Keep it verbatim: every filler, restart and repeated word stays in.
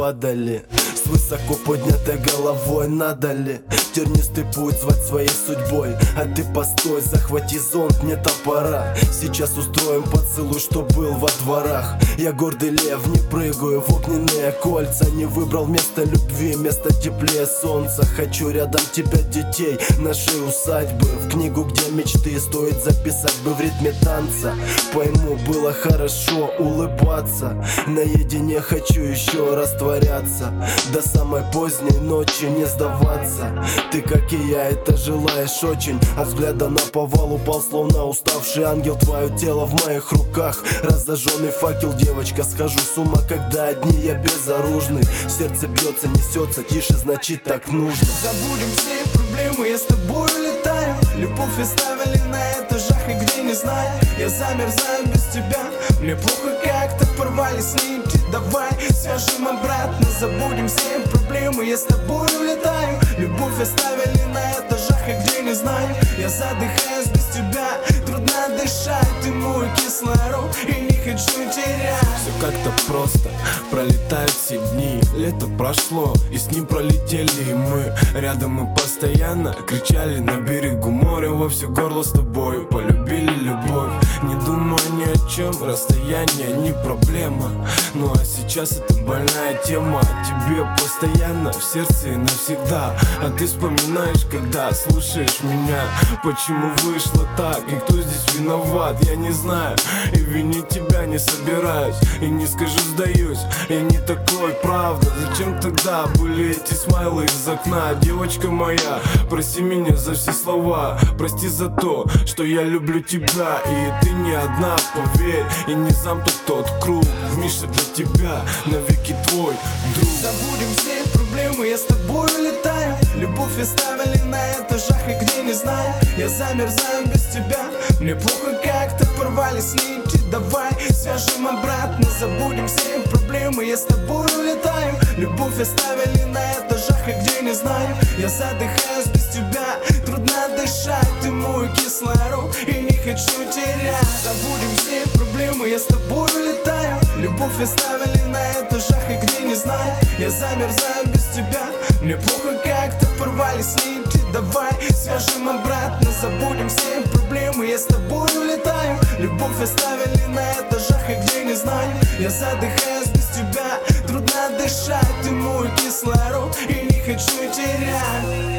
падали с высоко поднятой головой. Надо ли тернистый путь звать своей судьбой? А ты постой, захвати зонт, мне топора. Сейчас устроим поцелуй, что был во дворах. Я гордый лев, не прыгаю в огненные кольца. Не выбрал место любви, место теплее солнца. Хочу рядом тебя, детей, нашей усадьбы. В книгу, где мечты стоит записать бы в ритме танца. Пойму, было хорошо улыбаться. Наедине хочу еще растворяться. До самой поздней ночи не сдаваться. Ты, как и я, это желаешь очень. От взгляда на повал упал, словно уставший ангел. Твое тело в моих руках, разожженный факел. Девочка, схожу с ума, когда одни я безоружный. Сердце бьется, несется, тише, значит так нужно. Забудем все проблемы, я с тобой улетаю. Любовь оставили на этажах и где не знаю. Я замерзаю без тебя, мне плохо как-то порвались нити. Давай свяжем обратно, забудем все проблемы, я с тобой улетаю. Любовь оставили на этажах и где не знаю. Я задыхаюсь без тебя, трудно дышать. Ты мой кислород и не хочу терять. Все как-то просто, пролетают все дни. Лето прошло, и с ним пролетели и мы. Рядом мы постоянно кричали на берегу моря во все горло с тобой. Полюбили любовь, не думая ни о чем. Расстояние не проблема, ну а сейчас это больная тема. Тебе постоянно в сердце и навсегда. А ты вспоминаешь, когда слушаешь меня. Почему вышло так, и кто здесь виноват, я не знаю. И винить тебя не собираюсь, и не скажу сдаюсь. Я не такой, правда. Зачем тогда были эти смайлы из окна? Девочка моя, прости меня за все слова. Прости за то, что я люблю тебя. И ты не одна, поверь. И не замкнут тот круг. Миша, для тебя навеки твой друг. Забудем все проблемы, я с тобой улетаю. Любовь оставили на этажах и где не знаю. Я замерзаю без тебя, мне плохо как-то порвались нити. Давай свяжем обратно, забудем все проблемы, я с тобой улетаю. Любовь оставили на этажах и где не знаю. Я задыхаюсь без тебя, трудно дышать. Ты мой кислород и не хочу терять. Забудем все проблемы, я с тобой улетаю. Любовь оставили на этажах и где не знаю. Я замерзаю без тебя, мне плохо как-то порвались нити. Давай свяжем обратно, забудем все проблемы, я с тобой улетаю. Любовь оставили на этажах и где не знаю. Я задыхаюсь без тебя, трудно дышать. Ты мой кислород и не хочу терять.